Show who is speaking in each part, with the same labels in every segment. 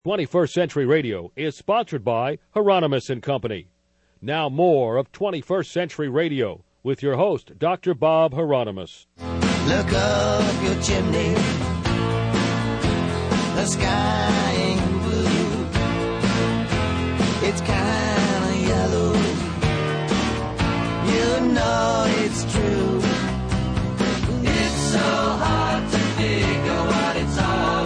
Speaker 1: 21st Century Radio is sponsored by Hieronymus and Company. Now more of 21st Century Radio with your host, Dr. Bob Hieronymus.
Speaker 2: Look up your chimney, the sky ain't blue, it's kind of yellow, you know it's true. It's so hard to figure what it's all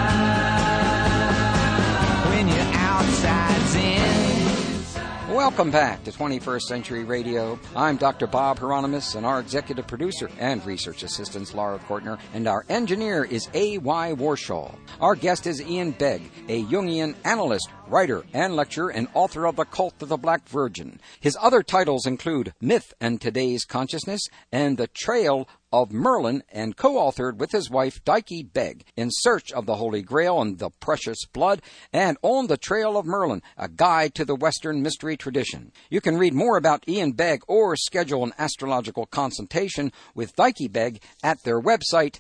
Speaker 2: about when you're outside's in.
Speaker 3: Welcome back to 21st Century Radio. I'm Dr. Bob Hieronymus, and our executive producer and research assistant is Laura Kortner, and our engineer is A.Y. Warshaw. Our guest is Ian Begg, a Jungian analyst, writer, and lecturer, and author of The Cult of the Black Virgin. His other titles include Myth and Today's Consciousness and The Trail of Merlin, and co-authored with his wife, Dike Begg, In Search of the Holy Grail and the Precious Blood, and On the Trail of Merlin, A Guide to the Western Mystery Tradition. You can read more about Ian Begg or schedule an astrological consultation with Dike Begg at their website,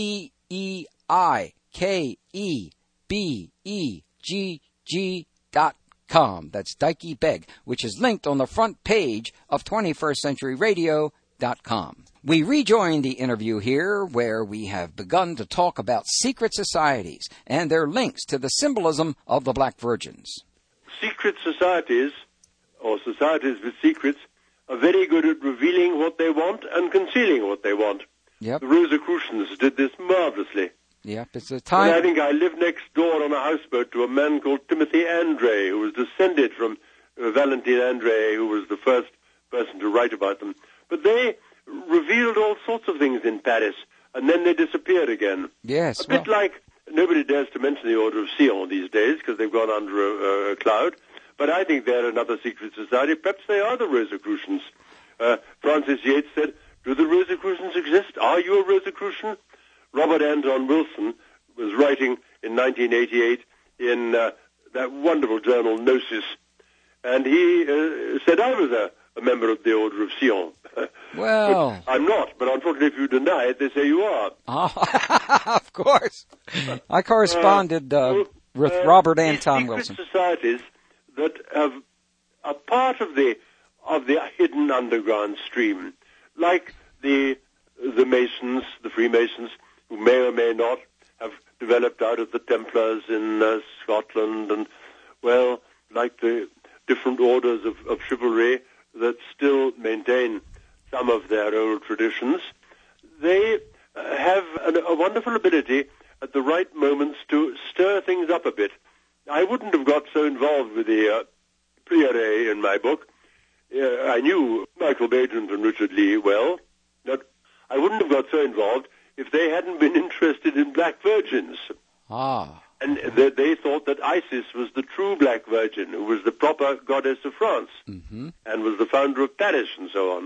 Speaker 3: DeikeBegg.com. That's Dike Begg, which is linked on the front page of 21stCenturyRadio.com. We rejoin the interview here, where we have begun to talk about secret societies and their links to the symbolism of the Black Virgins.
Speaker 4: Secret societies, or societies with secrets, are very good at revealing what they want and concealing what they want.
Speaker 3: Yep.
Speaker 4: The Rosicrucians did this marvelously.
Speaker 3: Yep, it's a time.
Speaker 4: And I think I lived next door on a houseboat to a man called Timothy Andre, who was descended from Valentine Andre, who was the first person to write about them. But they revealed all sorts of things in Paris, and then they disappeared again.
Speaker 3: Yes.
Speaker 4: A bit like, nobody dares to mention the Order of Sion these days because they've gone under a cloud, but I think they're another secret society. Perhaps they are the Rosicrucians. Francis Yates said, do the Rosicrucians exist? Are you a Rosicrucian? Robert Anton Wilson was writing in 1988 in that wonderful journal Gnosis, and he said I was a member of the Order of Sion.
Speaker 3: Well,
Speaker 4: but I'm not, but unfortunately if you deny it, they say you are.
Speaker 3: Of course. I corresponded with Robert Anton Wilson.
Speaker 4: Societies that are part of the hidden underground stream, like the Masons, the Freemasons, who may or may not have developed out of the Templars in Scotland, and, well, like the different orders of chivalry that still maintain some of their old traditions. They have a wonderful ability at the right moments to stir things up a bit. I wouldn't have got so involved with the Prieuré in my book. I knew Michael Baigent and Richard Lee well, but I wouldn't have got so involved if they hadn't been interested in Black Virgins. And they thought that Isis was the true Black Virgin, who was the proper goddess of France, and was the founder of Paris and so on.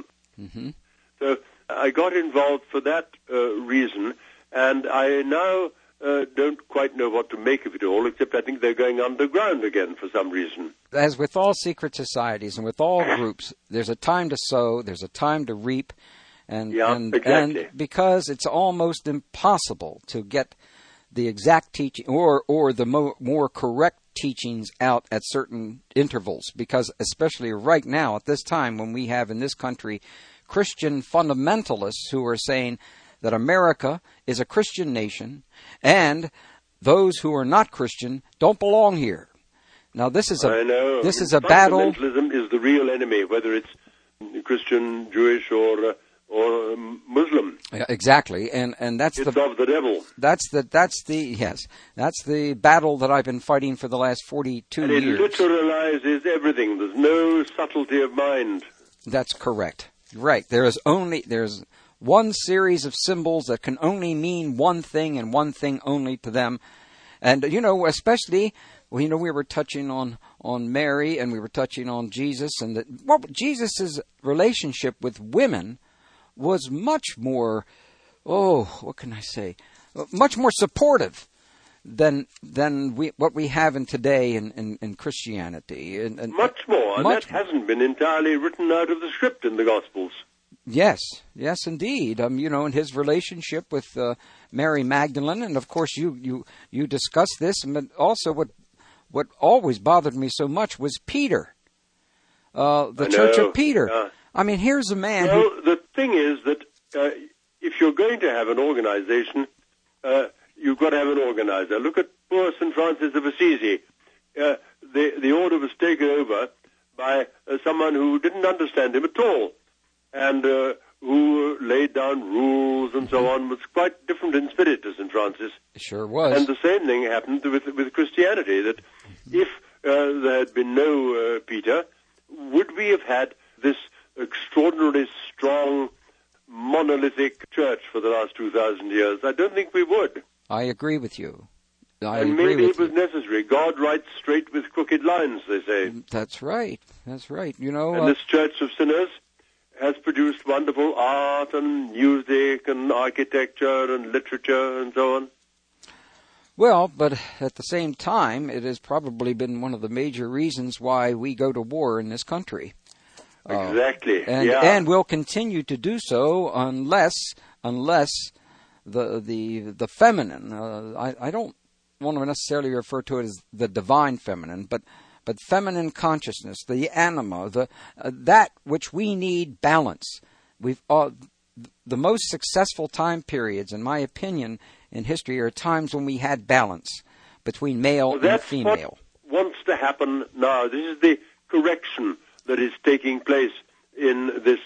Speaker 4: So I got involved for that reason, and I now don't quite know what to make of it all, except I think they're going underground again for some reason.
Speaker 3: As with all secret societies and with all groups, there's a time to sow, there's a time to reap,
Speaker 4: exactly.
Speaker 3: And because it's almost impossible to get the exact teaching or the more correct teachings out at certain intervals, because especially right now at this time when we have in this country Christian fundamentalists who are saying that America is a Christian nation and those who are not Christian don't belong here. Now this is a battle.
Speaker 4: Fundamentalism is the real enemy, whether it's Christian, Jewish, or Muslim.
Speaker 3: Exactly, and that's
Speaker 4: it's of the devil.
Speaker 3: That's the battle that I've been fighting for the last 42 years.
Speaker 4: And it literalizes everything. There's no subtlety of mind.
Speaker 3: That's correct. Right. There's one series of symbols that can only mean one thing and one thing only to them. And especially we were touching on Mary and we were touching on Jesus, and Jesus' relationship with women was much more, much more supportive than what we have today in Christianity. And
Speaker 4: much more, and that hasn't been entirely written out of the script in the Gospels.
Speaker 3: Yes, indeed. In his relationship with Mary Magdalene, and of course you discuss this, but also what what always bothered me so much was Peter, the Church of Peter.
Speaker 4: Yeah.
Speaker 3: I mean, here's a man
Speaker 4: Well, the thing is that if you're going to have an organization, you've got to have an organizer. Look at poor St. Francis of Assisi. The order was taken over by someone who didn't understand him at all, and who laid down rules and so on, was quite different in spirit to St. Francis.
Speaker 3: It sure was.
Speaker 4: And the same thing happened with Christianity, that if there had been no Peter, would we have had this extraordinarily strong monolithic church for the last 2,000 years? I don't think we would.
Speaker 3: I agree with you. I
Speaker 4: And
Speaker 3: agree
Speaker 4: maybe
Speaker 3: with
Speaker 4: it was
Speaker 3: you.
Speaker 4: necessary. God writes straight with crooked lines, they say.
Speaker 3: That's right. That's right. You know,
Speaker 4: And this church of sinners has produced wonderful art and music and architecture and literature and so on.
Speaker 3: well, but at the same time, it has probably been one of the major reasons why we go to war in this country.
Speaker 4: Exactly.
Speaker 3: And
Speaker 4: yeah.
Speaker 3: and will continue to do so unless the feminine. I don't want to necessarily refer to it as the divine feminine, but feminine consciousness, the anima, that which we need balance. We've the most successful time periods, in my opinion, in history are times when we had balance between male
Speaker 4: Well,
Speaker 3: and
Speaker 4: that's
Speaker 3: female.
Speaker 4: what wants to happen now. This is the correction that is taking place in this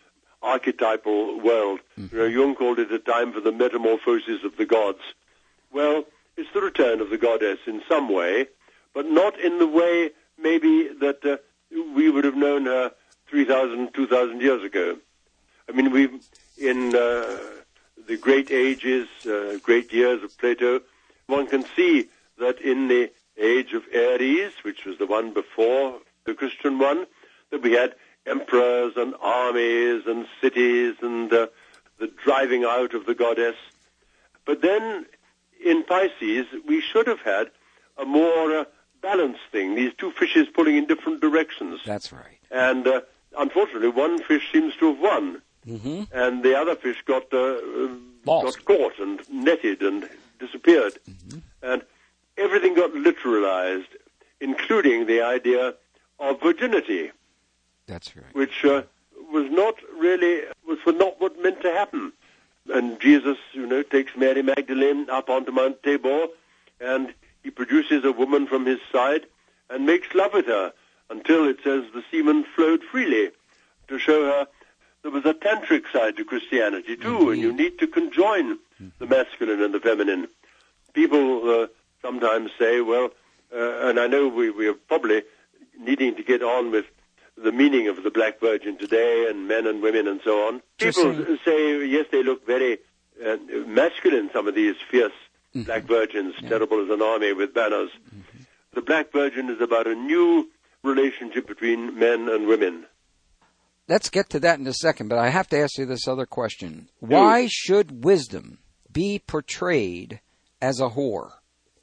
Speaker 4: archetypal world.
Speaker 3: Mm-hmm.
Speaker 4: You know, Jung called it a time for the metamorphosis of the gods. Well, it's the return of the goddess in some way, but not in the way maybe that we would have known her 3,000, 2,000 years ago. I mean, in the great ages, great years of Plato, one can see that in the age of Aries, which was the one before the Christian one, that we had emperors and armies and cities and the driving out of the goddess. But then in Pisces, we should have had a more balanced thing, these two fishes pulling in different directions.
Speaker 3: That's right.
Speaker 4: And unfortunately, one fish seems to have won, and the other fish got caught and netted and disappeared. And everything got literalized, including the idea of virginity,
Speaker 3: That's right.
Speaker 4: which was not what meant to happen. And Jesus, takes Mary Magdalene up onto Mount Tabor, and he produces a woman from his side and makes love with her until, it says, the semen flowed freely, to show her there was a tantric side to Christianity too, and you need to conjoin the masculine and the feminine. People sometimes say, well, and I know we are probably needing to get on with the meaning of the Black Virgin today, and men and women and so on. People say, yes, they look very masculine, some of these fierce Black Virgins, terrible as an army with banners. The Black Virgin is about a new relationship between men and women.
Speaker 3: Let's get to that in a second, but I have to ask you this other question. Why should wisdom be portrayed as a whore?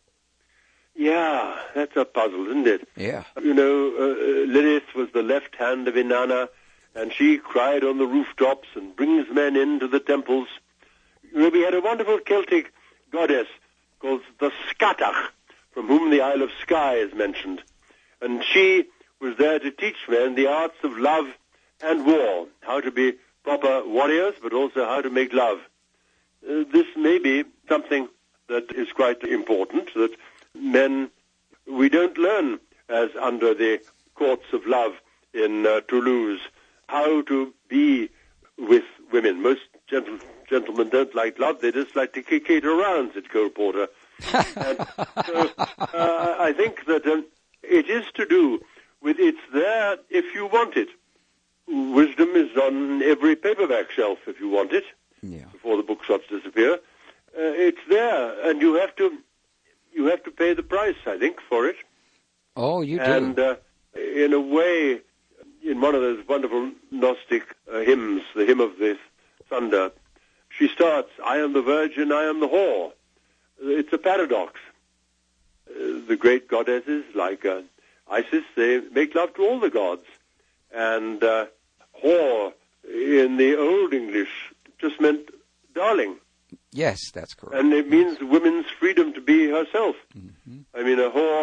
Speaker 4: Yeah, that's a puzzle, isn't it?
Speaker 3: Yeah.
Speaker 4: Lilith was the left hand of Inanna, and she cried on the rooftops and brings men into the temples. We had a wonderful Celtic goddess called the Scatach, from whom the Isle of Skye is mentioned. And she was there to teach men the arts of love and war, how to be proper warriors, but also how to make love. This may be something that is quite important, that men, we don't learn, as under the courts of love in Toulouse, how to be with women. Most gentlemen don't like love, they just like to cater around, said Cole Porter. And so I think that it is to do with it's there if you want it. Wisdom is on every paperback shelf if you want it, before the bookshops disappear. It's there, and you have to pay the price, I think, for it.
Speaker 3: Oh, you do.
Speaker 4: And in a way, in one of those wonderful Gnostic hymns, the hymn of the thunder, she starts, I am the virgin, I am the whore. It's a paradox. The great goddesses, like Isis, they make love to all the gods. And whore, in the Old English, just meant darling.
Speaker 3: Yes, that's correct.
Speaker 4: And it means women's freedom to be herself. I mean, a whore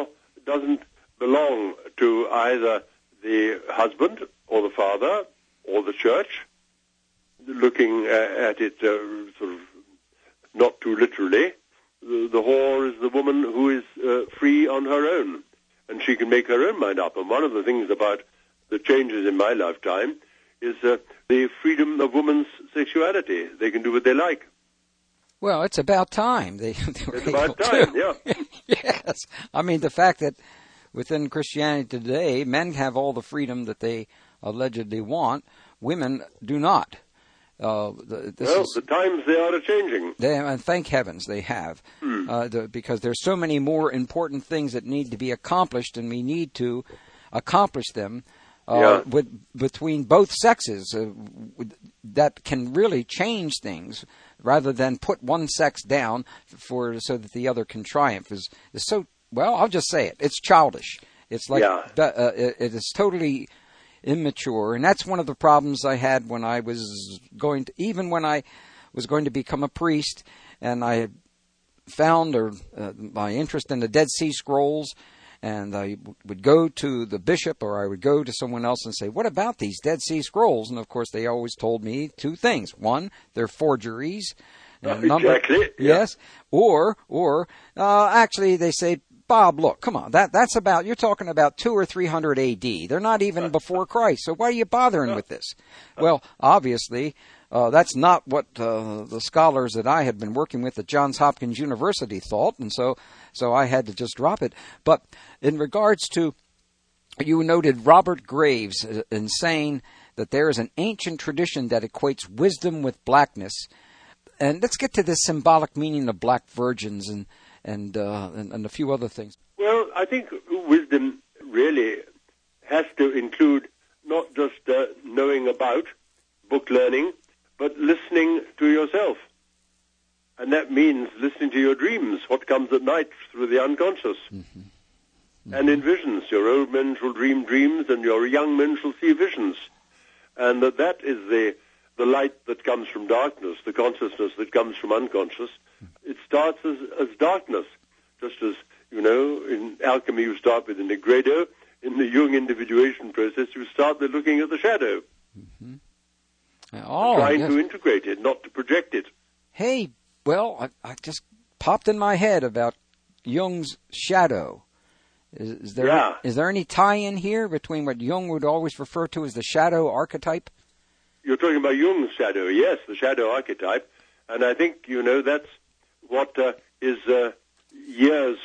Speaker 4: doesn't belong to either the husband or the father or the church, looking at it sort of not too literally. The whore is the woman who is free on her own, and she can make her own mind up. And one of the things about the changes in my lifetime is the freedom of women's sexuality. They can do what they like.
Speaker 3: Well, it's about time. They were
Speaker 4: It's
Speaker 3: able
Speaker 4: about time,
Speaker 3: to.
Speaker 4: yeah.
Speaker 3: Yes. I mean, the fact that within Christianity today, men have all the freedom that they allegedly want, women do not.
Speaker 4: The times they are changing.
Speaker 3: And thank heavens they have, because there's so many more important things that need to be accomplished, and we need to accomplish them between both sexes that can really change things, rather than put one sex down so that the other can triumph. Is so, well, I'll just say it. It's childish. It's like it is totally immature, and that's one of the problems I had when I was going to become a priest, and I found my interest in the Dead Sea Scrolls, and I would go to the bishop or I would go to someone else and say, what about these Dead Sea Scrolls? And of course they always told me two things. One, they're forgeries.
Speaker 4: Exactly.
Speaker 3: Yes. Or actually they say, Bob, look, come on, you're talking about 200 or 300 A.D. They're not even before Christ, so why are you bothering with this? Well, obviously, that's not what the scholars that I had been working with at Johns Hopkins University thought, and so I had to just drop it. But in regards to, you noted Robert Graves in saying that there is an ancient tradition that equates wisdom with blackness. And let's get to this symbolic meaning of black virgins and a few other things.
Speaker 4: Well, I think wisdom really has to include not just knowing about, book learning, but listening to yourself. And that means listening to your dreams, what comes at night through the unconscious. Mm-hmm. Mm-hmm. And in visions, your old men shall dream dreams and your young men shall see visions. And that is the light that comes from darkness, the consciousness that comes from unconscious. It starts as darkness, just as, in alchemy you start with the nigredo. In the Jung individuation process, you start by looking at the shadow. Mm-hmm. Trying to integrate it, not to project it.
Speaker 3: Hey, well, I just popped in my head about Jung's shadow. Is there any tie-in here between what Jung would always refer to as the shadow archetype?
Speaker 4: You're talking about Jung's shadow, yes, the shadow archetype. And I think, that's what his years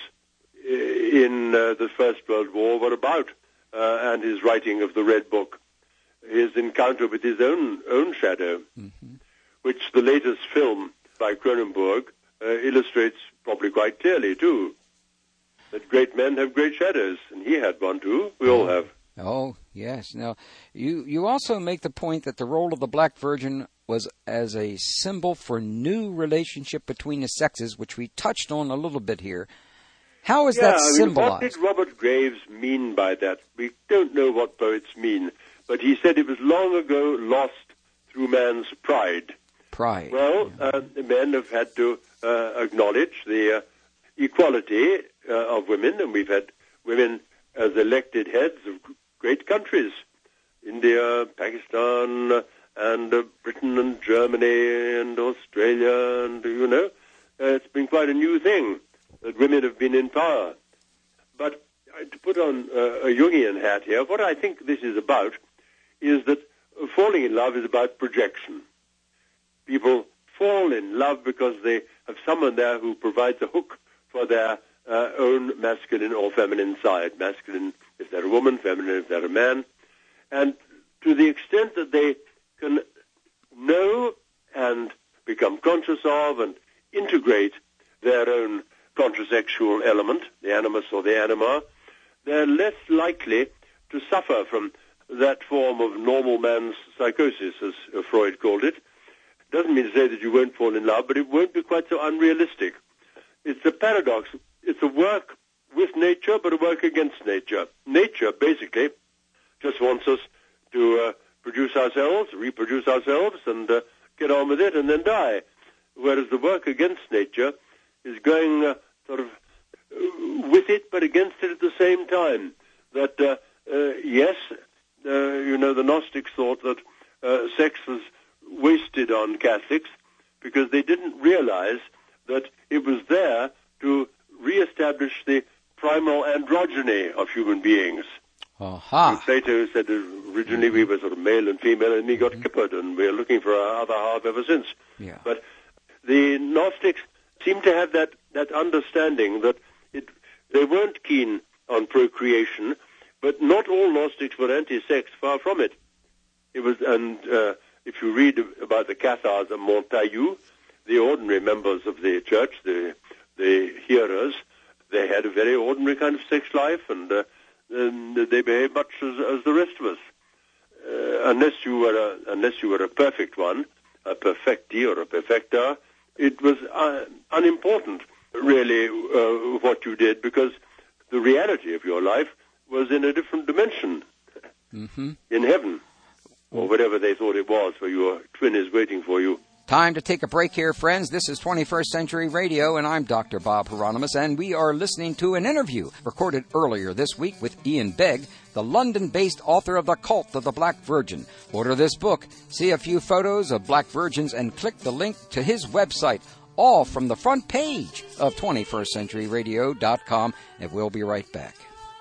Speaker 4: in the First World War were about, and his writing of the Red Book, his encounter with his own shadow, mm-hmm. which the latest film by Cronenberg illustrates probably quite clearly, too. That great men have great shadows, and he had one, too. We all have.
Speaker 3: Oh, yes. Now, you also make the point that the role of the Black Virgin was as a symbol for new relationship between the sexes, which we touched on a little bit here. How is that symbolized?
Speaker 4: What did Robert Graves mean by that? We don't know what poets mean, but he said it was long ago lost through man's pride.
Speaker 3: Pride.
Speaker 4: Well, men have had to acknowledge the equality of women, and we've had women as elected heads of great countries, India, Pakistan, and Britain and Germany and Australia, and, it's been quite a new thing that women have been in power. But to put on a Jungian hat here, what I think this is about is that falling in love is about projection. People fall in love because they have someone there who provides a hook for their own masculine or feminine side. Masculine if they're a woman, feminine if they're a man. And to the extent that they can know and become conscious of and integrate their own contrasexual element, the animus or the anima, they're less likely to suffer from that form of normal man's psychosis, as Freud called it. Doesn't mean to say that you won't fall in love, but it won't be quite so unrealistic. It's a paradox. It's a work with nature, but a work against nature. Nature, basically, just wants us to produce ourselves, reproduce ourselves, and get on with it, and then die. Whereas the work against nature is going sort of with it but against it at the same time. That, yes, the Gnostics thought that sex was wasted on Catholics because they didn't realize that it was there to reestablish the primal androgyny of human beings.
Speaker 3: Aha.
Speaker 4: Plato said originally we were sort of male and female, and he got kippered, and we're looking for our other half ever since.
Speaker 3: Yeah.
Speaker 4: But the Gnostics seem to have that understanding that they weren't keen on procreation, but not all Gnostics were anti-sex, far from it. It was, and if you read about the Cathars of Montaigu, the ordinary members of the church, the hearers, they had a very ordinary kind of sex life, and they behaved much as the rest of us. Unless you were a perfect one, a perfecti or a perfecta, it was unimportant, really, what you did, because the reality of your life was in a different dimension, in heaven, or whatever they thought it was, where your twin is waiting for you.
Speaker 3: Time to take a break here, friends. This is 21st Century Radio, and I'm Dr. Bob Hieronymus, and we are listening to an interview recorded earlier this week with Ian Begg, the London-based author of The Cult of the Black Virgin. Order this book, see a few photos of black virgins, and click the link to his website, all from the front page of 21stCenturyRadio.com, and we'll be right back.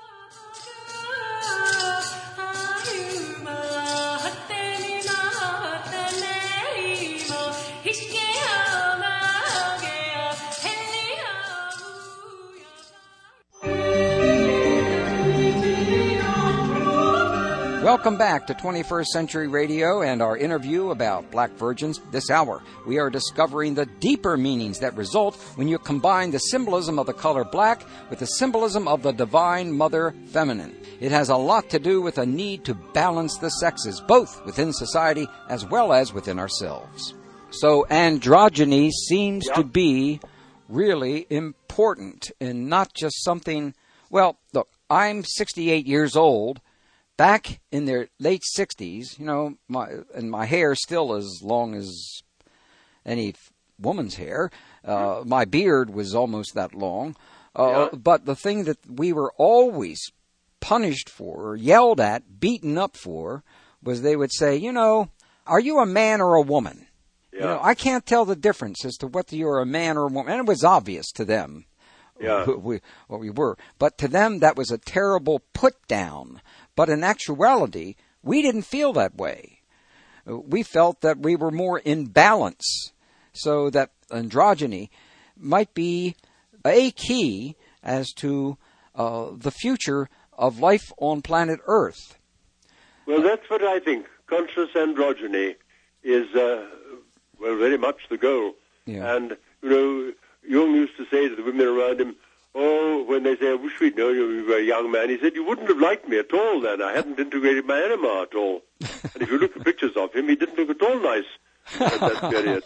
Speaker 3: Welcome back to 21st Century Radio and our interview about black virgins. This hour, we are discovering the deeper meanings that result when you combine the symbolism of the color black with the symbolism of the Divine Mother Feminine. It has a lot to do with a need to balance the sexes, both within society as well as within ourselves. So androgyny seems to be really important and not just something... Well, look, I'm 68 years old. Back in their late 60s, my hair still as long as any woman's hair. My beard was almost that long. But the thing that we were always punished for, yelled at, beaten up for, was they would say, are you a man or a woman?
Speaker 4: Yeah.
Speaker 3: I can't tell the difference as to whether you're a man or a woman. And it was obvious to them what we were. But to them, that was a terrible put down. But in actuality, we didn't feel that way. We felt that we were more in balance, so that androgyny might be a key as to the future of life on planet Earth.
Speaker 4: Well, that's what I think. Conscious androgyny is, very much the goal.
Speaker 3: Yeah.
Speaker 4: And, Jung used to say to the women around him, when they say, I wish we'd known you were a young man, he said, you wouldn't have liked me at all then. I hadn't integrated my enema at all. And if you look at pictures of him, he didn't look at all nice at that period.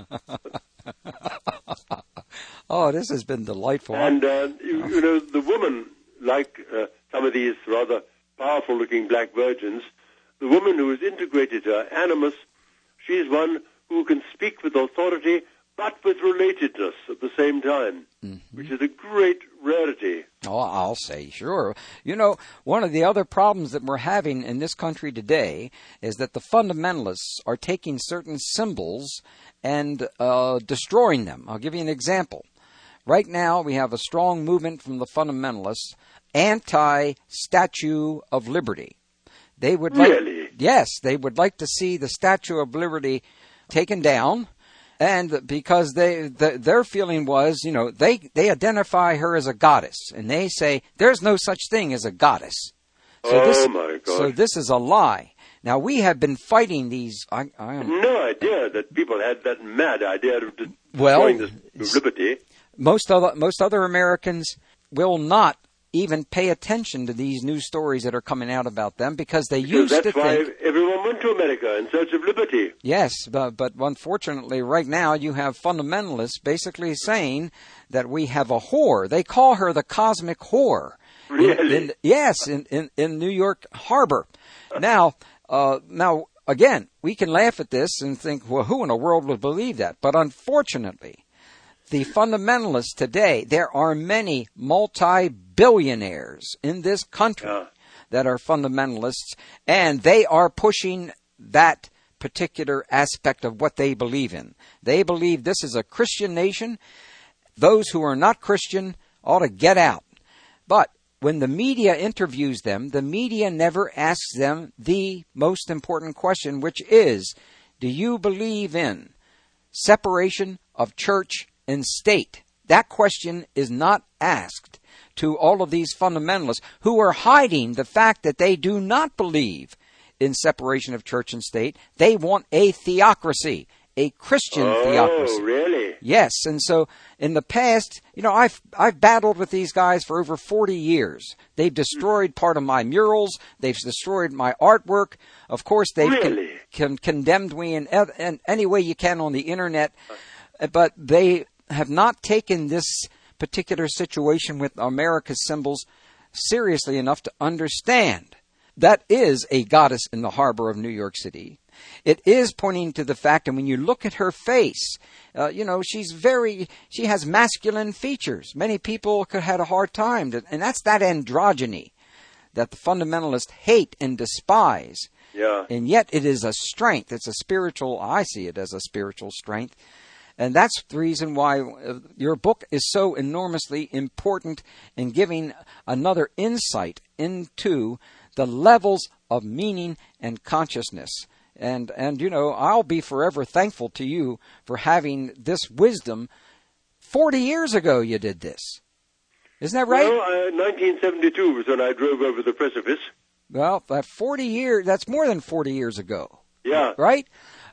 Speaker 3: Oh, this has been delightful.
Speaker 4: And, the woman, like some of these rather powerful-looking black virgins, the woman who has integrated her animus, she's one who can speak with authority but with relatedness at the same time, which is a great rarity.
Speaker 3: Oh, I'll say, sure. One of the other problems that we're having in this country today is that the fundamentalists are taking certain symbols and destroying them. I'll give you an example. Right now, we have a strong movement from the fundamentalists, anti-Statue of Liberty. They would
Speaker 4: Really?
Speaker 3: Yes, they would like to see the Statue of Liberty taken down. And because their feeling was, they identify her as a goddess, and they say there's no such thing as a goddess. So
Speaker 4: my God!
Speaker 3: So this is a lie. Now we have been fighting these. I
Speaker 4: had no idea that people had that mad idea of destroying this liberty.
Speaker 3: Most other Americans will not even pay attention to these news stories that are coming out about them because they used to think...
Speaker 4: That's why everyone went to America in search of liberty.
Speaker 3: Yes, but unfortunately right now you have fundamentalists basically saying that we have a whore. They call her the cosmic whore.
Speaker 4: Really?
Speaker 3: In New York Harbor. Now, again, we can laugh at this and think, well, who in the world would believe that? But unfortunately, the fundamentalists today, there are many multi-billionaires in this country that are fundamentalists, and they are pushing that particular aspect of what they believe in. They believe this is a Christian nation. Those who are not Christian ought to get out. But when the media interviews them, the media never asks them the most important question, which is, do you believe in separation of church and state? That question is not asked to all of these fundamentalists who are hiding the fact that they do not believe in separation of church and state. They want a theocracy, a Christian theocracy.
Speaker 4: Oh, really?
Speaker 3: Yes, and so in the past, I've battled with these guys for over 40 years. They've destroyed part of my murals. They've destroyed my artwork. Of course, they've condemned me in any way you can on the internet, but they have not taken this particular situation with America's symbols seriously enough to understand that is a goddess in the harbor of New York City. It is pointing to the fact, and when you look at her face, she has masculine features. Many people could have had a hard time, and that's that androgyny that the fundamentalists hate and despise.
Speaker 4: Yeah.
Speaker 3: And yet it is a strength. It's a spiritual, I see it as a spiritual strength. And that's the reason why your book is so enormously important in giving another insight into the levels of meaning and consciousness. And I'll be forever thankful to you for having this wisdom. 40 years ago you did this. Isn't that right?
Speaker 4: Well, 1972 was when I drove over the precipice.
Speaker 3: Well, that's more than 40 years ago.
Speaker 4: Yeah.
Speaker 3: Right?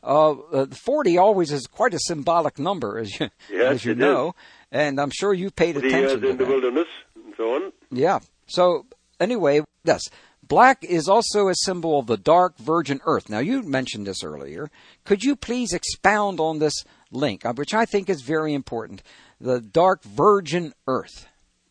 Speaker 3: 40 always is quite a symbolic number, as you know. Is. And I'm sure you paid attention to
Speaker 4: in the wilderness and so on.
Speaker 3: Yeah. So, anyway, yes. Black is also a symbol of the dark virgin earth. Now, you mentioned this earlier. Could you please expound on this link, which I think is very important, the dark virgin earth?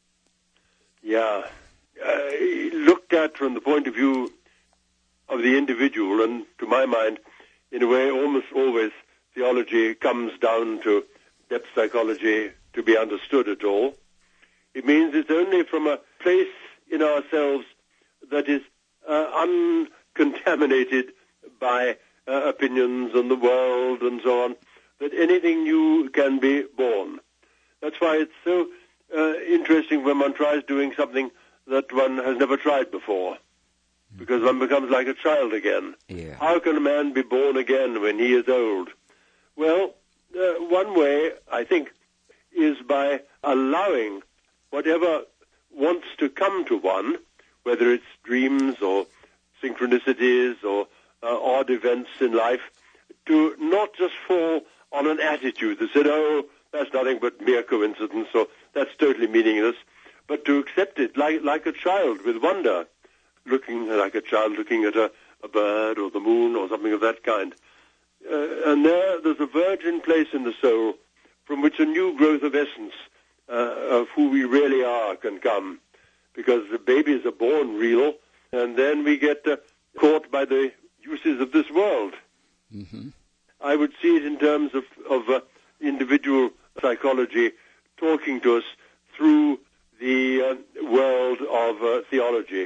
Speaker 4: Yeah. Looked at from the point of view of the individual, and to my mind, in a way, almost always theology comes down to depth psychology to be understood at all. It means it's only from a place in ourselves that is uncontaminated by opinions on the world and so on, that anything new can be born. That's why it's so interesting when one tries doing something that one has never tried before, because one becomes like a child again.
Speaker 3: Yeah.
Speaker 4: How can a man be born again when he is old? Well, one way, I think, is by allowing whatever wants to come to one, whether it's dreams or synchronicities or odd events in life, to not just fall on an attitude that said, oh, that's nothing but mere coincidence, or that's totally meaningless, but to accept it like a child with wonder, looking like a child looking at a bird or the moon or something of that kind. And there's a virgin place in the soul from which a new growth of essence of who we really are can come, because the babies are born real, and then we get caught by the uses of this world.
Speaker 3: Mm-hmm.
Speaker 4: I would see it in terms of individual psychology talking to us through the world of theology,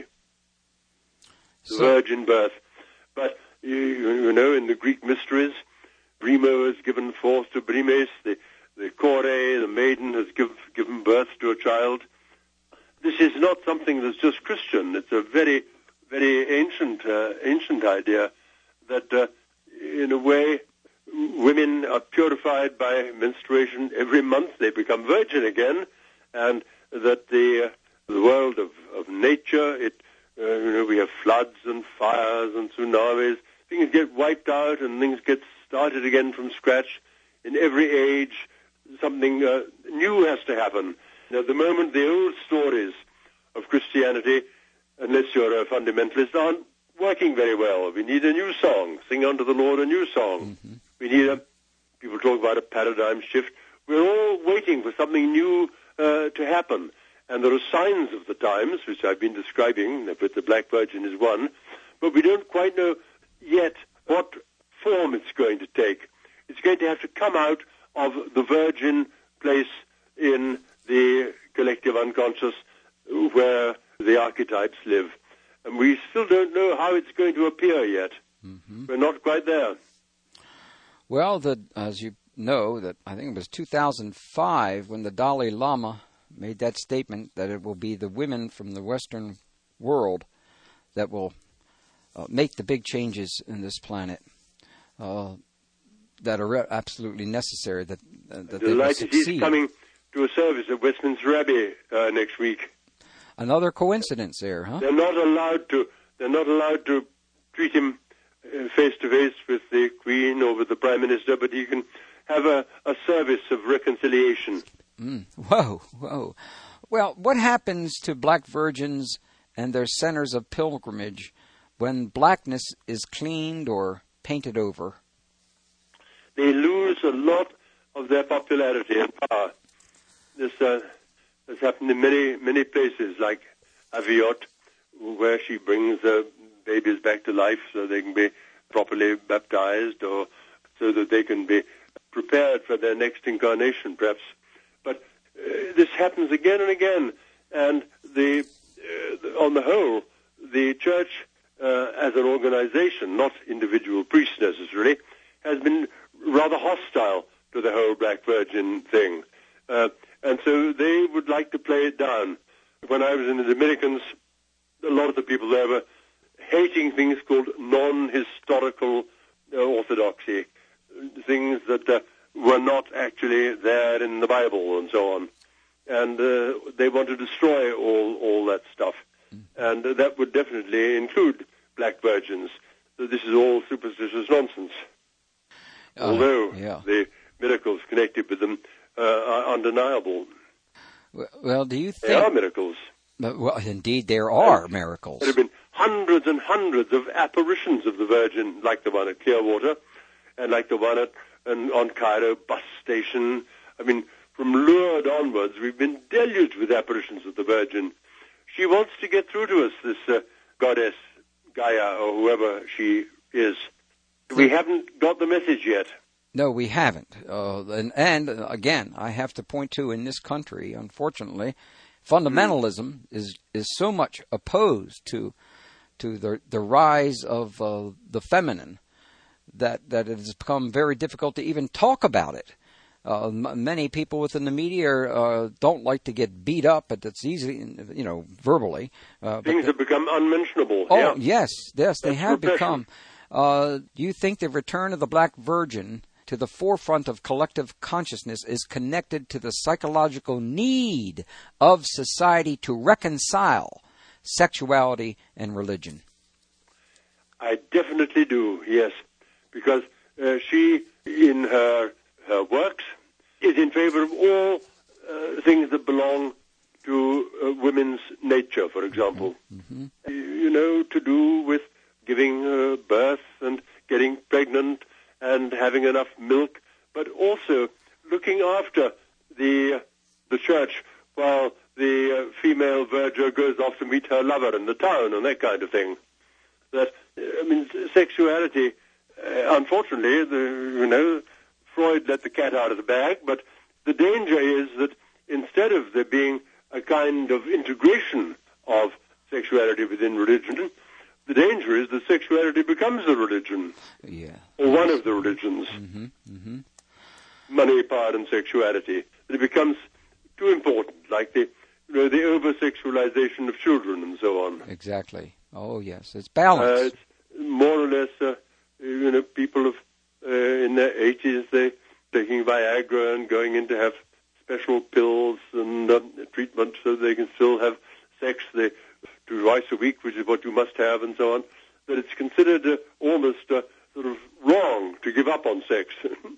Speaker 4: the virgin birth. But, you know, in the Greek mysteries, Brimo is given forth to Brimes, the Kore, the maiden, has given birth to a child. This is not something that's just Christian. It's a very, very ancient idea that, in a way, women are purified by menstruation every month. They become virgin again, and that the world of nature, we have floods and fires and tsunamis. Things get wiped out and things get started again from scratch. In every age, something new has to happen. Now, at the moment, the old stories of Christianity, unless you're a fundamentalist, aren't working very well. We need a new song. Sing unto the Lord a new song. Mm-hmm. We need people talk about a paradigm shift. We're all waiting for something new to happen. And there are signs of the times, which I've been describing, but the Black Virgin is one, but we don't quite know yet what form it's going to take. It's going to have to come out of the virgin place in the collective unconscious where the archetypes live. And we still don't know how it's going to appear yet. Mm-hmm. We're not quite there.
Speaker 3: Well, as you know, that I think it was 2005 when the Dalai Lama made that statement that it will be the women from the Western world that will make the big changes in this planet that are absolutely necessary, that they will succeed.
Speaker 4: He's coming to a service at Westminster Abbey next week.
Speaker 3: Another coincidence there, huh?
Speaker 4: They're not allowed to treat him face to face with the Queen or with the Prime Minister, but he can have a service of reconciliation.
Speaker 3: Whoa. Well, what happens to black virgins and their centers of pilgrimage when blackness is cleaned or painted over?
Speaker 4: They lose a lot of their popularity and power. This has happened in many places, like Aviot, where she brings babies back to life so they can be properly baptized, or so that they can be prepared for their next incarnation, perhaps. But this happens again and again, and on the whole, the Church as an organization, not individual priests necessarily, has been rather hostile to the whole Black Virgin thing. And so they would like to play it down. When I was in the Dominicans, a lot of the people there were hating things called non-historical orthodoxy, things that were not actually there in the Bible and so on. And they want to destroy all that stuff. And that would definitely include black virgins. So this is all superstitious nonsense. Although the miracles connected with them are undeniable.
Speaker 3: Well, do you think...
Speaker 4: They are miracles.
Speaker 3: Well, indeed, there are miracles.
Speaker 4: There have been hundreds and hundreds of apparitions of the Virgin, like the one at Clearwater, and like the one on Cairo bus station. I mean, from Lourdes onwards, we've been deluged with apparitions of the Virgin. She wants to get through to us, this goddess, Gaia, or whoever she is. We haven't got the message yet.
Speaker 3: No, we haven't. And again, I have to point to, in this country, unfortunately, fundamentalism is so much opposed to the rise of the feminine that it has become very difficult to even talk about it. Many people within the media don't like to get beat up, but it's easy, verbally.
Speaker 4: Things have become unmentionable.
Speaker 3: Oh, yes, they have become. Do you think the return of the Black Virgin to the forefront of collective consciousness is connected to the psychological need of society to reconcile sexuality and religion?
Speaker 4: I definitely do, yes, because she, in her works, is in favor of all things that belong to women's nature, for example. Mm-hmm. To do with giving birth and getting pregnant and having enough milk, but also looking after the church while the female verger goes off to meet her lover in the town and that kind of thing. Sexuality, unfortunately, Freud let the cat out of the bag, but the danger is that instead of there being a kind of integration of sexuality within religion, the danger is that sexuality becomes a religion, or one of the religions. Mm-hmm. Mm-hmm. Money, power, and sexuality. It becomes too important, like the over-sexualization of children and so on.
Speaker 3: Exactly. Oh, yes. It's balance.
Speaker 4: It's more or less, people in their 80s, they're taking Viagra and going in to have special pills and treatment so they can still have sex twice a week, which is what you must have, and so on. That it's considered almost sort of wrong to give up on sex.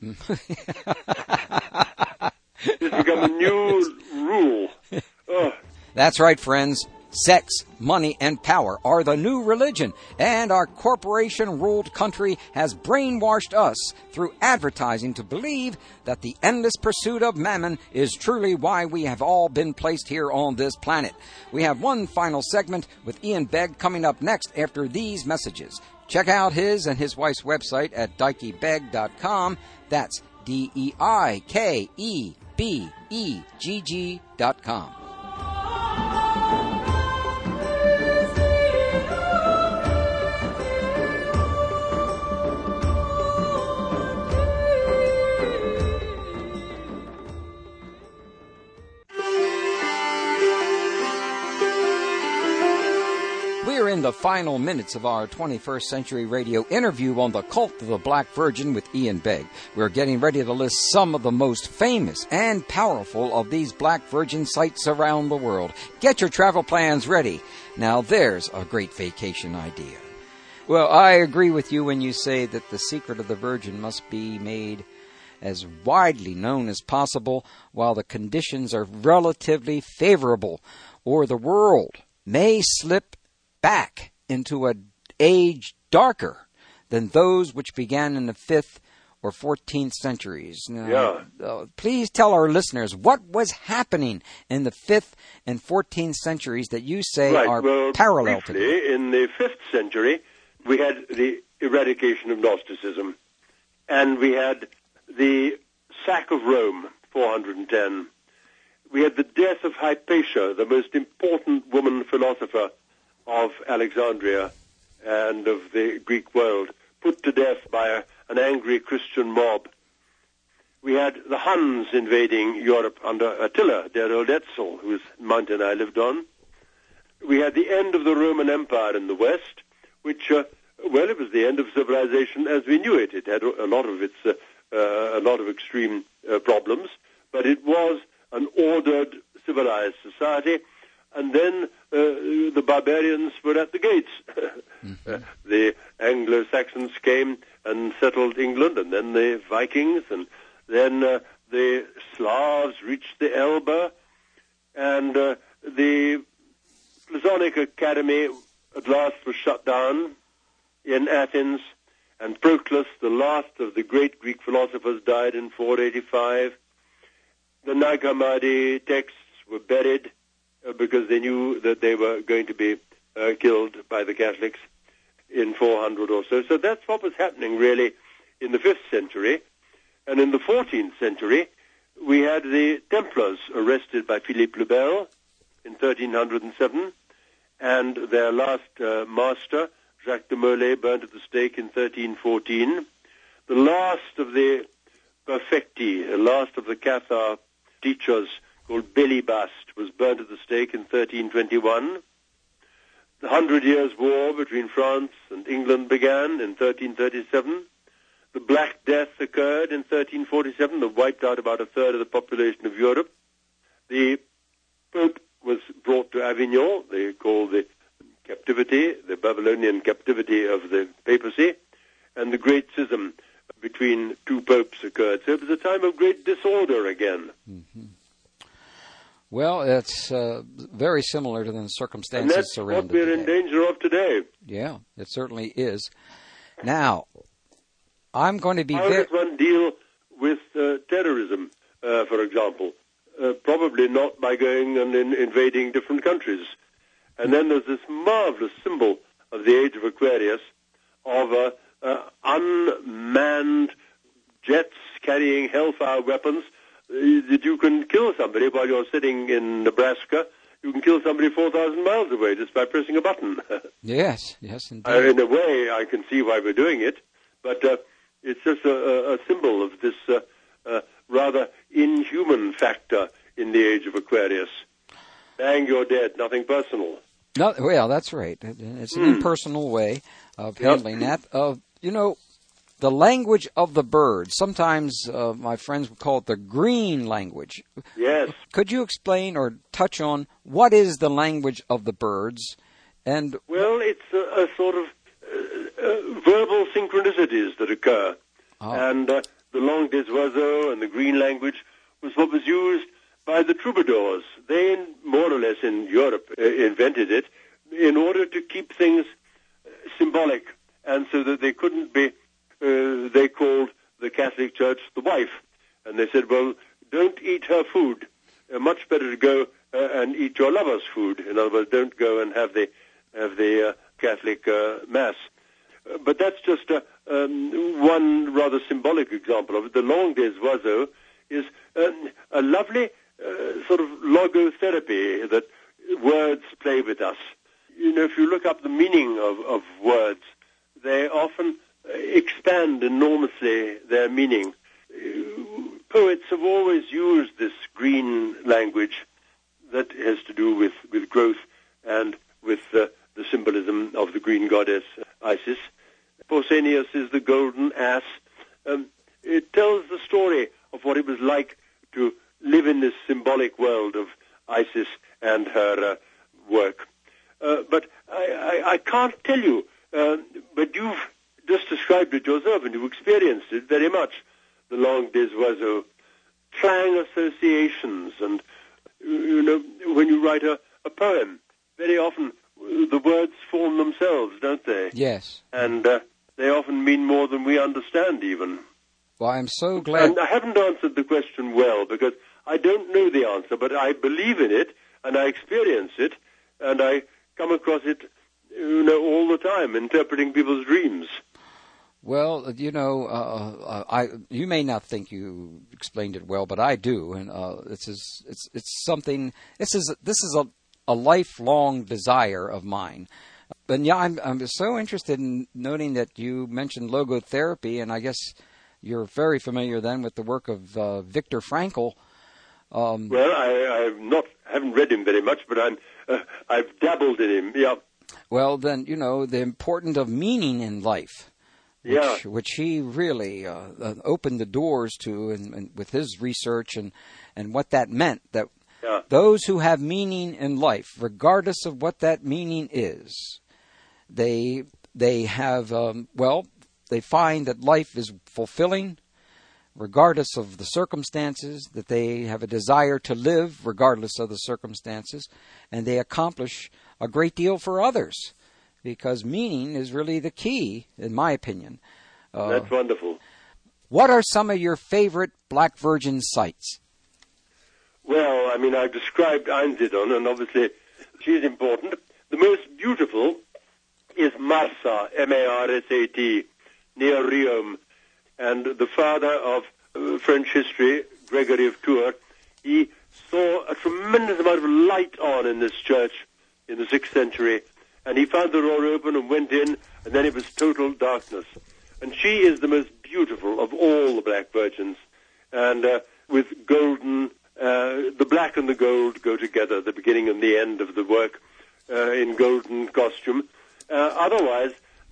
Speaker 4: It's become a new rule. Oh.
Speaker 3: That's right, friends. Sex, money, and power are the new religion, and our corporation-ruled country has brainwashed us through advertising to believe that the endless pursuit of mammon is truly why we have all been placed here on this planet. We have one final segment with Ian Begg coming up next after these messages. Check out his and his wife's website at DikeBegg.com. That's DeikebB.com. EGG.com. We're in the final minutes of our 21st Century Radio interview on the cult of the Black Virgin with Ian Begg. We're getting ready to list some of the most famous and powerful of these Black Virgin sites around the world. Get your travel plans ready. Now there's a great vacation idea. Well, I agree with you when you say that the secret of the Virgin must be made as widely known as possible while the conditions are relatively favorable, or the world may slip back into an age darker than those which began in the 5th or 14th centuries. Now, please tell our listeners what was happening in the 5th and 14th centuries that you say are parallel to
Speaker 4: this. In the 5th century, we had the eradication of Gnosticism, and we had the sack of Rome, 410. We had the death of Hypatia, the most important woman philosopher of Alexandria and of the Greek world, put to death by an angry Christian mob. We had the Huns invading Europe under Attila, der Oldetzel, whose mountain I lived on. We had the end of the Roman Empire in the West, which, it was the end of civilization as we knew it. It had a lot of extreme problems, but it was an ordered, civilized society. And then the barbarians were at the gates. The Anglo-Saxons came and settled England, and then the Vikings, and then the Slavs reached the Elbe, and the Platonic Academy at last was shut down in Athens, and Proclus, the last of the great Greek philosophers, died in 485. The Nag Hammadi texts were buried because they knew that they were going to be killed by the Catholics in 400 or so. So that's what was happening, really, in the 5th century. And in the 14th century, we had the Templars arrested by Philippe le Bel in 1307, and their last master, Jacques de Molay, burnt at the stake in 1314. The last of the Perfecti, the last of the Cathar teachers, called Belibast, was burnt at the stake in 1321. The 100 Years' War between France and England began in 1337. The Black Death occurred in 1347 that wiped out about a third of the population of Europe. The Pope was brought to Avignon. They call the captivity, the Babylonian captivity of the papacy, and the Great Schism between two popes occurred. So it was a time of great disorder again.
Speaker 3: Mm-hmm. Well, it's very similar to the circumstances surrounding today.
Speaker 4: And that's what we're in danger of today.
Speaker 3: Yeah, it certainly is. Now, I'm going to be...
Speaker 4: How does one deal with terrorism, for example? Probably not by going and invading different countries. And then there's this marvelous symbol of the age of Aquarius of unmanned jets carrying hellfire weapons that you can kill somebody while you're sitting in Nebraska. You can kill somebody 4,000 miles away just by pressing a button.
Speaker 3: Yes, indeed.
Speaker 4: In a way, I can see why we're doing it, but it's just a symbol of this rather inhuman factor in the age of Aquarius. Bang, you're dead, nothing personal.
Speaker 3: No, well, that's right. It's an impersonal way of handling that. The language of the bird. Sometimes my friends would call it the green language.
Speaker 4: Yes.
Speaker 3: Could you explain or touch on what is the language of the birds? And
Speaker 4: well, it's a sort of verbal synchronicities that occur. Oh. And the langue des oiseaux and the green language was what was used by the troubadours. They, more or less in Europe, invented it in order to keep things symbolic, and so that they couldn't be, they called the Catholic Church the wife. And they said, well, don't eat her food. Much better to go and eat your lover's food. In other words, don't go and have the Catholic Mass. But that's just one rather symbolic example of it. The langue des oiseaux is a lovely sort of logotherapy that words play with us. You know, if you look up the meaning of words, they often expand enormously their meaning. Poets have always used this green language that has to do with growth and with the symbolism of the green goddess Isis. Pausanias is the golden ass. It tells the story of what it was like to live in this symbolic world of Isis and her work. But I can't tell you, but you've just described it yourself, and you've experienced it very much, the langue des oiseaux, clang associations, and, you know, when you write a poem, very often the words form themselves, don't they?
Speaker 3: Yes.
Speaker 4: And they often mean more than we understand, even.
Speaker 3: Well, I'm so glad.
Speaker 4: And I haven't answered the question well, because I don't know the answer, but I believe in it, and I experience it, and I come across it, you know, all the time, interpreting people's dreams.
Speaker 3: Well, you know, you may not think you explained it well, but I do, and it's something. This is a lifelong desire of mine. But yeah, I'm so interested in noting that you mentioned logotherapy, and I guess you're very familiar then with the work of Viktor Frankl.
Speaker 4: Well, I haven't read him very much, but I've dabbled in him. Yeah.
Speaker 3: Well, then, you know, the importance of meaning in life. Which he really opened the doors to, and with his research and what that meant, that those who have meaning in life, regardless of what that meaning is, they have, they find that life is fulfilling, regardless of the circumstances, that they have a desire to live, regardless of the circumstances, and they accomplish a great deal for others. Because meaning is really the key, in my opinion.
Speaker 4: That's wonderful.
Speaker 3: What are some of your favorite Black Virgin sites?
Speaker 4: Well, I mean, I've described Einsiedeln, and obviously she's important. The most beautiful is Marsat, M-A-R-S-A-T, near Riom. And the father of French history, Gregory of Tours, he saw a tremendous amount of light on in this church in the 6th century. And he found the door open and went in, and then it was total darkness. And she is the most beautiful of all the Black Virgins. And with golden, the black and the gold go together, the beginning and the end of the work in golden costume. Otherwise,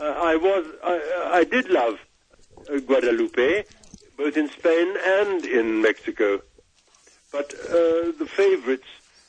Speaker 4: I did love Guadalupe, both in Spain and in Mexico. But the favorites,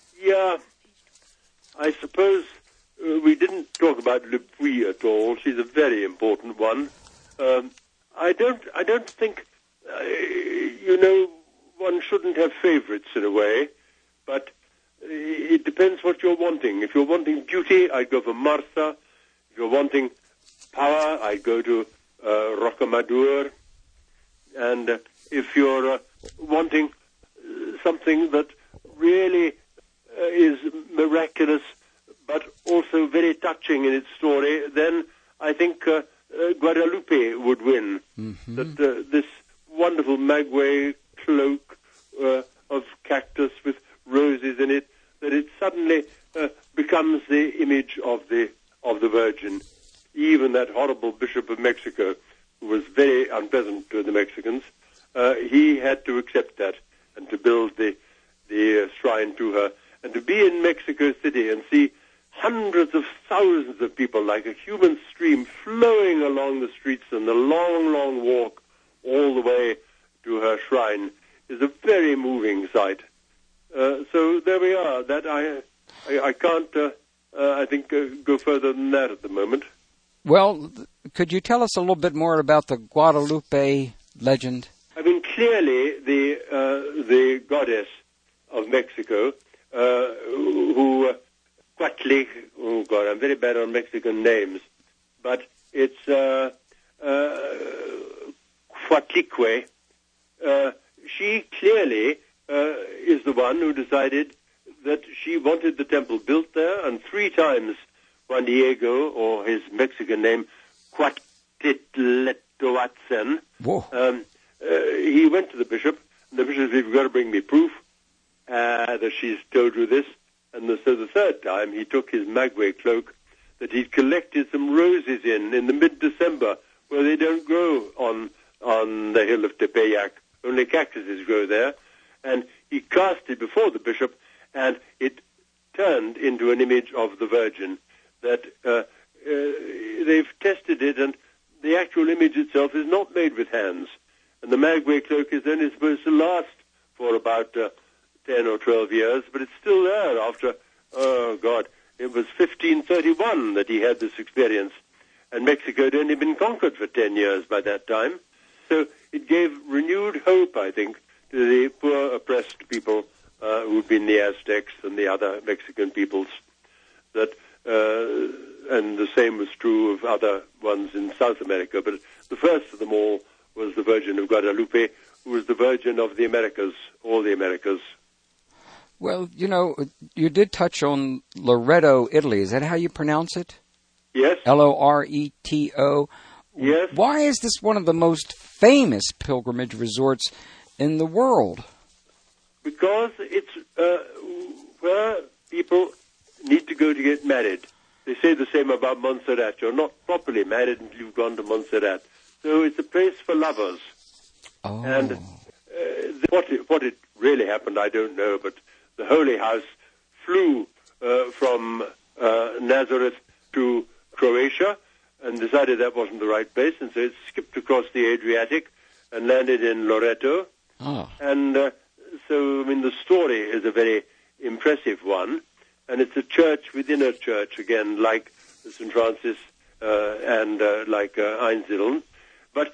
Speaker 4: I suppose... we didn't talk about Le Puy at all. She's a very important one. I don't think, you know, one shouldn't have favorites in a way, but it depends what you're wanting. If you're wanting beauty, I'd go for Marsat. If you're wanting power, I'd go to Rocamadour. And if you're wanting something that really is miraculous, but also very touching in its story, then I think Guadalupe would win. Mm-hmm. That this wonderful maguey cloak of cactus with roses in it, that it suddenly becomes the image of the Virgin. Even that horrible Bishop of Mexico, who was very unpleasant to the Mexicans, he had to accept that and to build the shrine to her. And to be in Mexico City and see hundreds of thousands of people like a human stream flowing along the streets and the long, long walk all the way to her shrine is a very moving sight. So there we are. That I can't, I think, go further than that at the moment.
Speaker 3: Well, could you tell us a little bit more about the Guadalupe legend?
Speaker 4: I mean, clearly the goddess of Mexico, who... Cuatli, oh God, I'm very bad on Mexican names, but it's Cuatlicue. She clearly is the one who decided that she wanted the temple built there, and 3 times Juan Diego, or his Mexican name, Cuauhtétletoatzin, he went to the bishop, The bishop said, you've got to bring me proof that she's told you this. And so the third time, he took his maguey cloak that he'd collected some roses in the mid-December, where they don't grow on the hill of Tepeyac. Only cactuses grow there. And he cast it before the bishop, and it turned into an image of the Virgin. That they've tested it, and the actual image itself is not made with hands. And the maguey cloak is only supposed to last for about 10 or 12 years, but it's still there after, it was 1531 that he had this experience. And Mexico had only been conquered for 10 years by that time. So it gave renewed hope, I think, to the poor oppressed people who'd been the Aztecs and the other Mexican peoples. That and the same was true of other ones in South America. But the first of them all was the Virgin of Guadalupe, who was the Virgin of the Americas, all the Americas.
Speaker 3: Well, you did touch on Loreto, Italy. Is that how you pronounce it?
Speaker 4: Yes.
Speaker 3: Loreto.
Speaker 4: Yes.
Speaker 3: Why is this one of the most famous pilgrimage resorts in the world?
Speaker 4: Because it's where people need to go to get married. They say the same about Montserrat. You're not properly married until you've gone to Montserrat. So it's a place for lovers.
Speaker 3: Oh.
Speaker 4: And what it really happened, I don't know, but the Holy House flew from Nazareth to Croatia and decided that wasn't the right place, and so it skipped across the Adriatic and landed in Loreto.
Speaker 3: Oh.
Speaker 4: And so, the story is a very impressive one, and it's a church within a church, again, like St. Francis and like Einsiedeln. But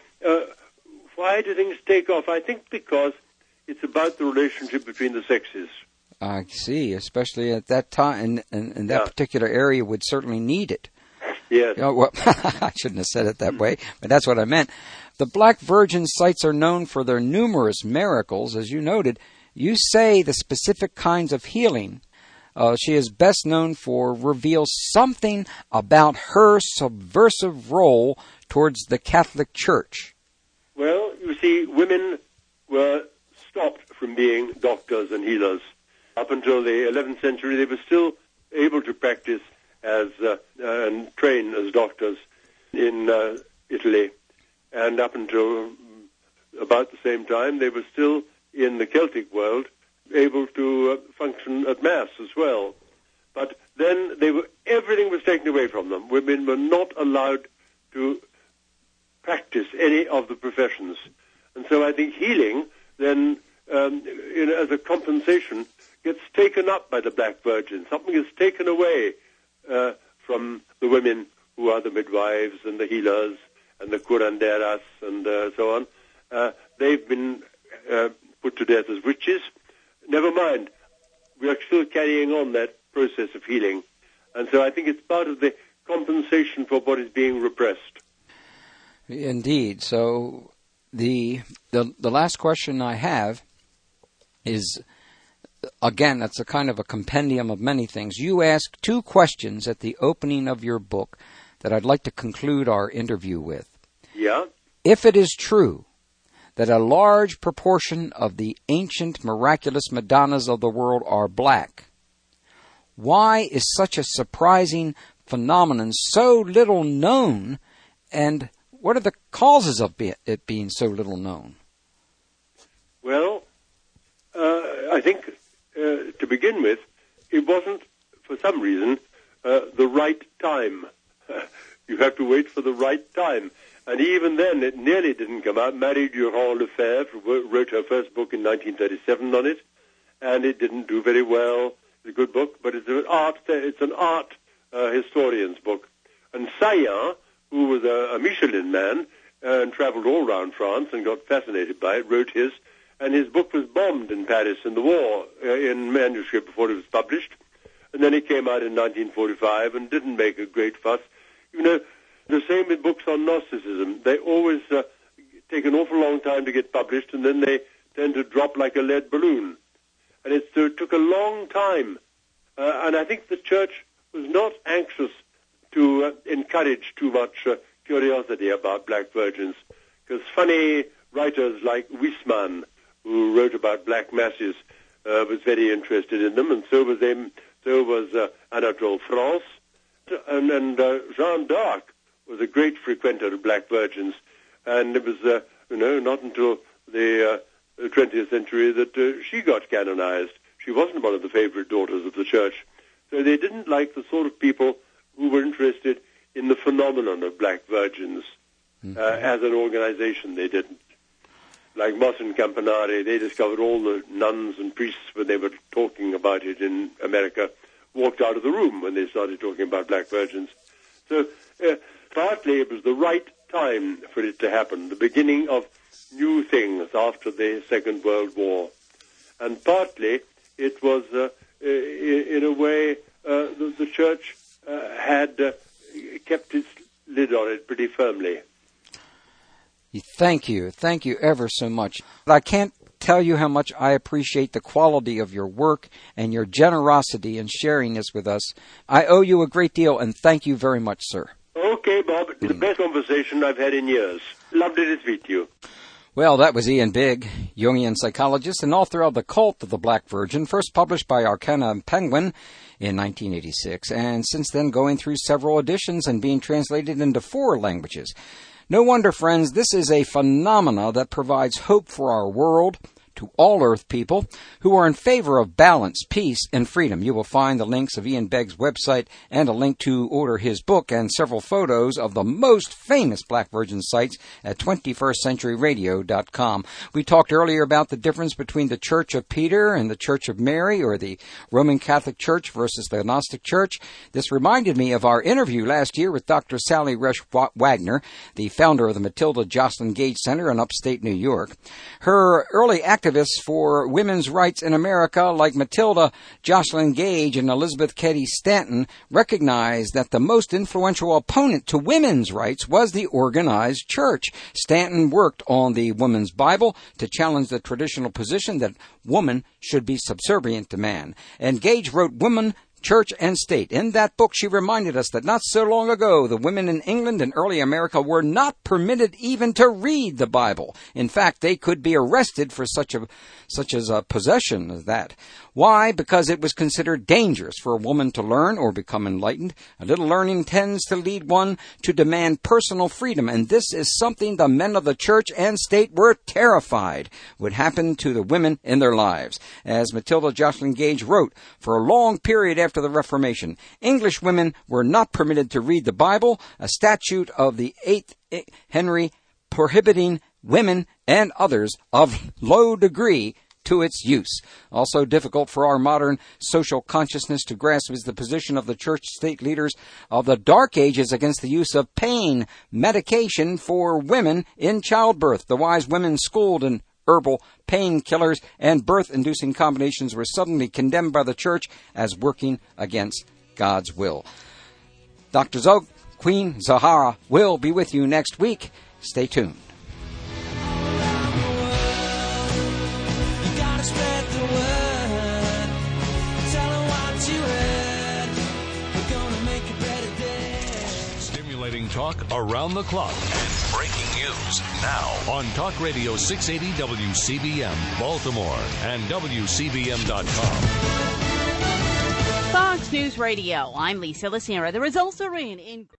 Speaker 4: why do things take off? I think because it's about the relationship between the sexes.
Speaker 3: I see, especially at that time, and that particular area would certainly need it.
Speaker 4: Yes.
Speaker 3: I shouldn't have said it that way, but that's what I meant. The Black Virgin sites are known for their numerous miracles, as you noted. You say the specific kinds of healing she is best known for reveals something about her subversive role towards the Catholic Church.
Speaker 4: Well, you see, women were stopped from being doctors and healers. Up until the 11th century, they were still able to practice as and train as doctors in Italy. And up until about the same time, they were still in the Celtic world able to function at Mass as well. But then everything was taken away from them. Women were not allowed to practice any of the professions. And so I think healing then, as a compensation, gets taken up by the Black Virgin. Something is taken away from the women who are the midwives and the healers and the curanderas and so on. They've been put to death as witches. Never mind, we are still carrying on that process of healing. And so I think it's part of the compensation for what is being repressed.
Speaker 3: Indeed. So the last question I have is, again, that's a kind of a compendium of many things. You asked 2 questions at the opening of your book that I'd like to conclude our interview with.
Speaker 4: Yeah?
Speaker 3: If it is true that a large proportion of the ancient miraculous Madonnas of the world are black, why is such a surprising phenomenon so little known, and what are the causes of it being so little known?
Speaker 4: Well, I think, to begin with, it wasn't, for some reason, the right time. You have to wait for the right time. And even then, it nearly didn't come out. Marie-Durand Lefebvre wrote her first book in 1937 on it, and it didn't do very well. It's a good book, but it's an art historian's book. And Saillant, who was a Michelin man and traveled all around France and got fascinated by it, wrote his, and his book was bombed in Paris in the war in manuscript before it was published. And then it came out in 1945 and didn't make a great fuss. The same with books on Gnosticism. They always take an awful long time to get published, and then they tend to drop like a lead balloon. And it took a long time. And I think the Church was not anxious to encourage too much curiosity about black virgins, because funny writers like Huysmans who wrote about black masses was very interested in them, and so was Anatole France, and Jeanne d'Arc was a great frequenter of black virgins, and it was not until the 20th century that she got canonized. She wasn't one of the favorite daughters of the church, so they didn't like the sort of people who were interested in the phenomenon of black virgins. As an organization, they didn't. Like Moss and Campanari, they discovered all the nuns and priests, when they were talking about it in America, walked out of the room when they started talking about black virgins. So partly it was the right time for it to happen, the beginning of new things after the Second World War. And partly it was, in a way, the church had kept its lid on it pretty firmly.
Speaker 3: Thank you ever so much. I can't tell you how much I appreciate the quality of your work and your generosity in sharing this with us. I owe you a great deal, and thank you very much, sir.
Speaker 4: Okay, Bob. The best conversation I've had in years. Lovely to speak to you.
Speaker 3: Well, that was Ian Bigg, Jungian psychologist and author of The Cult of the Black Virgin, first published by Arcana and Penguin in 1986, and since then going through several editions and being translated into 4 languages. No wonder, friends, this is a phenomena that provides hope for our world, to all Earth people who are in favor of balance, peace, and freedom. You will find the links of Ian Begg's website and a link to order his book and several photos of the most famous Black Virgin sites at 21stcenturyradio.com. We talked earlier about the difference between the Church of Peter and the Church of Mary, or the Roman Catholic Church versus the Gnostic Church. This reminded me of our interview last year with Dr. Sally Resch Wagner, the founder of the Matilda Joslyn Gage Center in upstate New York. Her early activists for women's rights in America, like Matilda Joslyn Gage and Elizabeth Cady Stanton, recognized that the most influential opponent to women's rights was the organized church. Stanton worked on the Woman's Bible to challenge the traditional position that woman should be subservient to man. And Gage wrote Woman, Church and State. In that book, she reminded us that not so long ago, the women in England and early America were not permitted even to read the Bible. In fact, they could be arrested for such as a possession as that. Why? Because it was considered dangerous for a woman to learn or become enlightened. A little learning tends to lead one to demand personal freedom, and this is something the men of the church and state were terrified would happen to the women in their lives. As Matilda Joslyn Gage wrote, for a long period after the Reformation, English women were not permitted to read the Bible, a statute of the 8th Henry prohibiting women and others of low degree to its use. Also difficult for our modern social consciousness to grasp is the position of the church-state leaders of the Dark Ages against the use of pain medication for women in childbirth. The wise women schooled in herbal painkillers and birth-inducing combinations were suddenly condemned by the church as working against God's will. Dr. Zog, Queen Zahara, will be with you next week. Stay tuned.
Speaker 1: Talk around the clock and breaking news now on Talk Radio 680 WCBM Baltimore and WCBM.com.
Speaker 5: Fox News Radio. I'm Lisa Lacera. The results are in